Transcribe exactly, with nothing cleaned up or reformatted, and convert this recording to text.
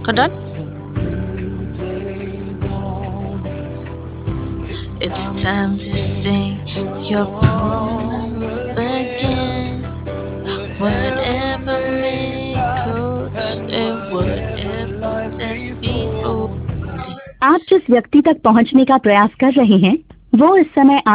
Done? It's time to say your promise again. Whatever miracles and whatever that's before. आप जिस व्यक्ति तक पहुंचने का प्रयास कर रहे हैं वो इस समय